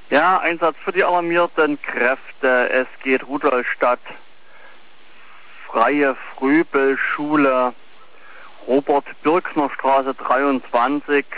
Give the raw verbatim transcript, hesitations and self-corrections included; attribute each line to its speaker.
Speaker 1: Ja, Einsatz für die alarmierten Kräfte. Es geht Rudolstadt, Freie Fröbelschule, Robert-Birkner-Straße dreiundzwanzig.